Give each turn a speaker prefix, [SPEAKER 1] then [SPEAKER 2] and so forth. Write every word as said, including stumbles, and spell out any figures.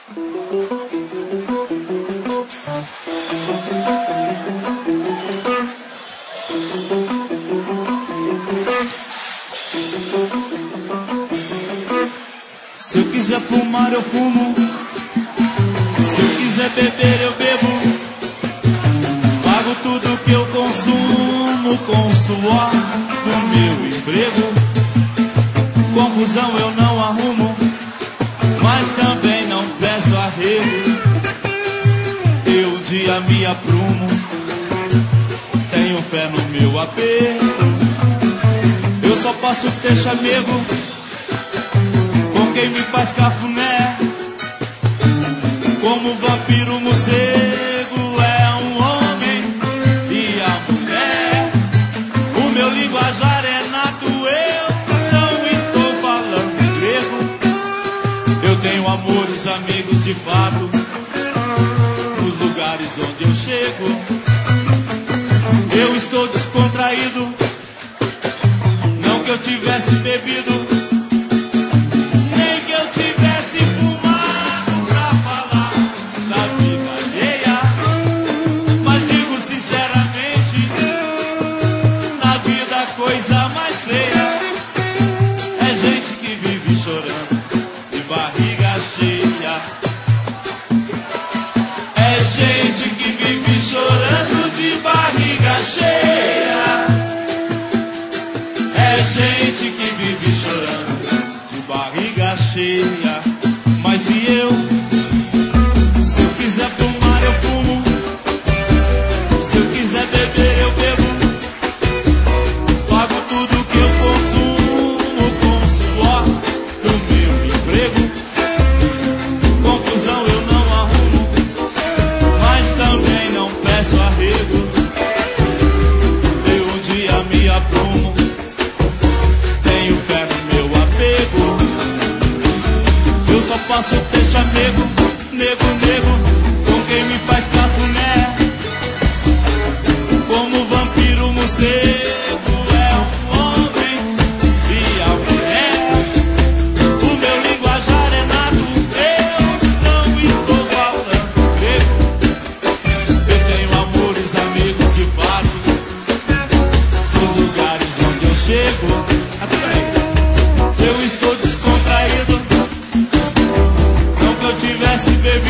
[SPEAKER 1] Se eu quiser fumar, eu fumo. Se eu quiser beber, eu bebo. Pago tudo que eu consumo com o suor do meu emprego. Confusão eu não arrumo, mas também não peço arrego. Eu um dia me aprumo, tenho fé no meu apego. Eu só posso ter chamego com quem me faz cafuné. Como vampiro morcego é um homem e a mulher. O meu linguajar é nato, eu não estou falando grego. Eu tenho amores, amigos de fato, nos lugares onde eu chego. Eu estou descontraído, não que eu tivesse bebido, cheia. É gente que vive chorando de barriga cheia. Mas se eu, se eu quiser fumar, eu fumo. Se eu quiser beber, eu bebo. Pago tudo que eu consumo com o suor do meu emprego. Confusão eu não arrumo, mas também não peço arrego. Me aprumo, tenho fé no meu apego. Eu só posso ter chamego, nego, nego, com quem me faz cafuné. Como vampiro morcego é um homem e a mulher. O meu linguajar é nato, eu não estou falando grego. Eu tenho amores, amigos de fato, chego. Se eu estou descontraído, não que eu tivesse bebido,